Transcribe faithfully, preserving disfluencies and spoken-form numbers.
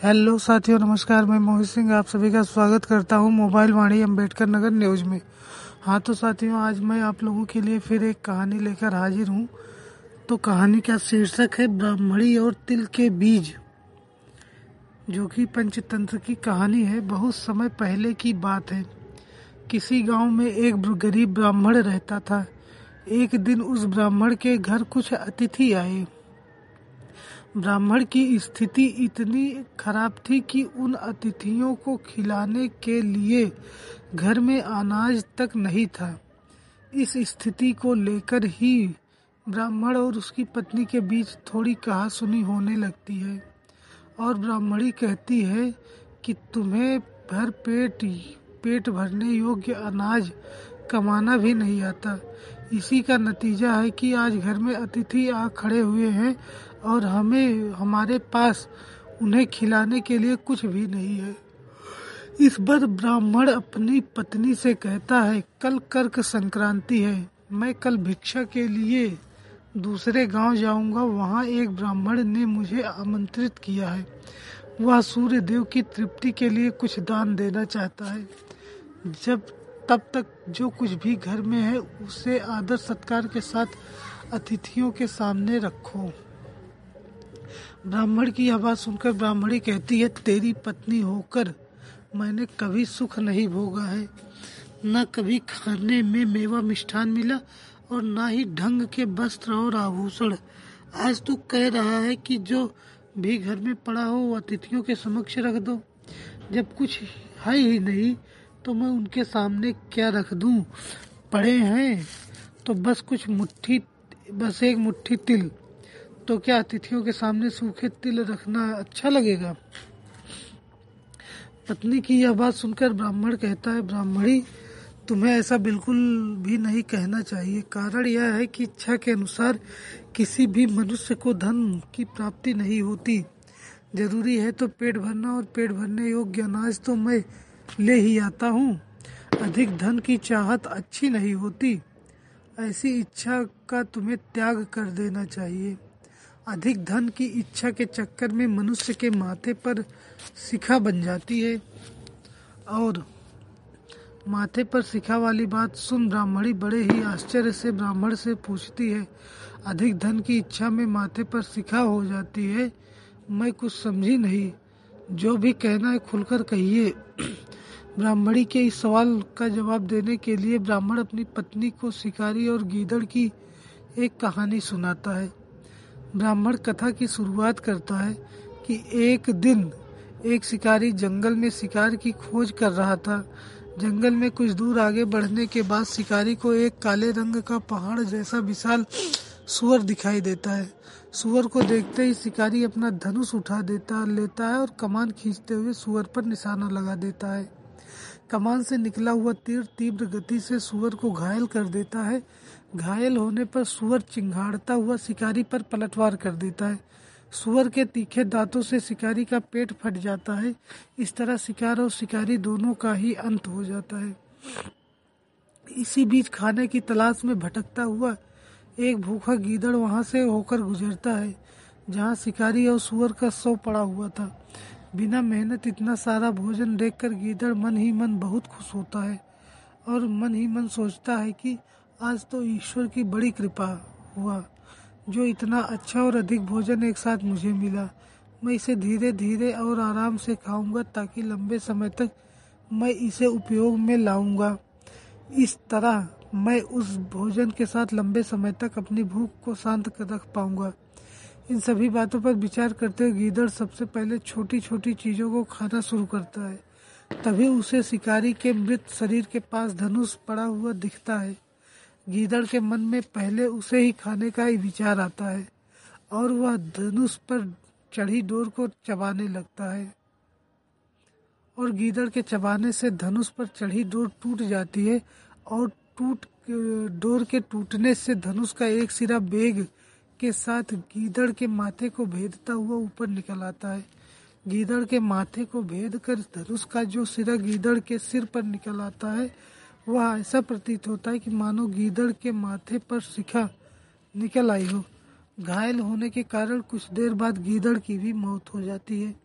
Hello साथियों, नमस्कार। मैं मोहित सिंह आप सभी का स्वागत करता हूं मोबाइल वाणी अम्बेडकर नगर न्यूज में। हाँ तो साथियों, आज मैं आप लोगों के लिए फिर एक कहानी लेकर हाजिर हूं। तो कहानी का शीर्षक है ब्राह्मणी और तिल के बीज, जो कि पंचतंत्र की कहानी है। बहुत समय पहले की बात है। किसी गांव में एक गरीब ब्राह्मण रहता था। एक दिन उस ब्राह्मण के घर कुछ अतिथि आए। ब्राह्मण की स्थिति इतनी खराब थी कि उन अतिथियों को खिलाने के लिए घर में अनाज तक नहीं था। इस स्थिति को लेकर ही ब्राह्मण और उसकी पत्नी के बीच थोड़ी कहासुनी होने लगती है और ब्राह्मणी कहती है कि तुम्हें भर पेट पेट भरने योग्य अनाज कमाना भी नहीं आता। इसी का नतीजा है कि आज घर में अतिथि आ खड़े हुए हैं और हमें हमारे पास उन्हें खिलाने के लिए कुछ भी नहीं है। इस पर ब्राह्मण अपनी पत्नी से कहता है, कल कर्क संक्रांति है। मैं कल भिक्षा के लिए दूसरे गांव जाऊंगा। वहां एक ब्राह्मण ने मुझे आमंत्रित किया है। वह सूर्य देव की तृप्ति के लिए कुछ दान देना चाहता है। जब तब तक जो कुछ भी घर में है उसे आदर सत्कार के साथ अतिथियों के सामने रखो। ब्राह्मण की यह बात सुनकर ब्राह्मणी कहती है, तेरी पत्नी होकर मैंने कभी सुख नहीं भोगा है। न कभी खाने में मेवा मिष्ठान मिला और न ही ढंग के वस्त्र और आभूषण। आज तू कह रहा है कि जो भी घर में पड़ा हो वो अतिथियों के समक्ष रख दो। जब कुछ है ही नहीं तो मैं उनके सामने क्या रख दूं? पड़े हैं तो बस कुछ मुट्ठी बस एक मुट्ठी तिल। तो क्या अतिथियों के सामने सूखे तिल रखना अच्छा लगेगा? पत्नी की यह बात सुनकर ब्राह्मण कहता है, ब्राह्मणी, तुम्हें ऐसा बिल्कुल भी नहीं कहना चाहिए। कारण यह है कि इच्छा के अनुसार किसी भी मनुष्य को धन की प्राप्ति नहीं होती। जरूरी है तो पेट भरना, और पेट भरने योग्य अनाज तो मैं ले ही आता हूँ। अधिक धन की चाहत अच्छी नहीं होती। ऐसी इच्छा का तुम्हें त्याग कर देना चाहिए। अधिक धन की इच्छा के चक्कर में मनुष्य के माथे पर शिखा बन जाती है। और माथे पर शिखा वाली बात सुन ब्राह्मणी बड़े ही आश्चर्य से ब्राह्मण से पूछती है, अधिक धन की इच्छा में माथे पर शिखा हो जाती है? मैं कुछ समझी नहीं। जो भी कहना है खुलकर कहिए। ब्राह्मणी के इस सवाल का जवाब देने के लिए ब्राह्मण अपनी पत्नी को शिकारी और गीदड़ की एक कहानी सुनाता है। ब्राह्मण कथा की शुरुआत करता है कि एक दिन एक शिकारी जंगल में शिकार की खोज कर रहा था। जंगल में कुछ दूर आगे बढ़ने के बाद शिकारी को एक काले रंग का पहाड़ जैसा विशाल सुअर दिखाई देता है। सुअर को देखते ही शिकारी अपना धनुष उठा देता लेता है और कमान खींचते हुए सुअर पर निशाना लगा देता है। कमान से निकला हुआ तीर तीव्र गति से सुअर को घायल कर देता है। घायल होने पर सुअर चिंघाड़ता हुआ शिकारी पर पलटवार कर देता है। सुअर के तीखे दांतों से शिकारी का पेट फट जाता है। इस तरह शिकार और शिकारी दोनों का ही अंत हो जाता है। इसी बीच खाने की तलाश में भटकता हुआ एक भूखा गीदड़ वहां से होकर गुजरता है, जहां शिकारी और सुअर का शव पड़ा हुआ था। बिना मेहनत इतना सारा भोजन देखकर गीदड़ मन ही मन बहुत खुश होता है और मन ही मन सोचता है कि आज तो ईश्वर की बड़ी कृपा हुआ, जो इतना अच्छा और अधिक भोजन एक साथ मुझे मिला। मैं इसे धीरे धीरे और आराम से खाऊंगा ताकि लंबे समय तक मैं इसे उपयोग में लाऊंगा। इस तरह मैं उस भोजन के साथ लंबे समय तक अपनी भूख को शांत कर रख पाऊंगा। इन सभी बातों पर विचार करते हुए गीदड़ सबसे पहले छोटी छोटी चीजों को खाना शुरू करता है। तभी उसे शिकारी के मृत शरीर के पास धनुष पड़ा हुआ दिखता है। गीदड़ के मन में पहले उसे ही खाने का ही विचार आता है और वह धनुष पर चढ़ी डोर को चबाने लगता है और गीदड़ के चबाने से धनुष पर चढ़ी डोर टूट जाती है और टूट डोर के टूटने से धनुष का एक सिरा बेग के साथ गीदड़ के माथे को भेदता हुआ ऊपर निकल आता है। गीदड़ के माथे को भेद कर धनुष का जो सिरा गीदड़ के सिर पर निकल आता है, वह ऐसा प्रतीत होता है कि मानो गीदड़ के माथे पर शिखा निकल आई हो। घायल होने के कारण कुछ देर बाद गीदड़ की भी मौत हो जाती है।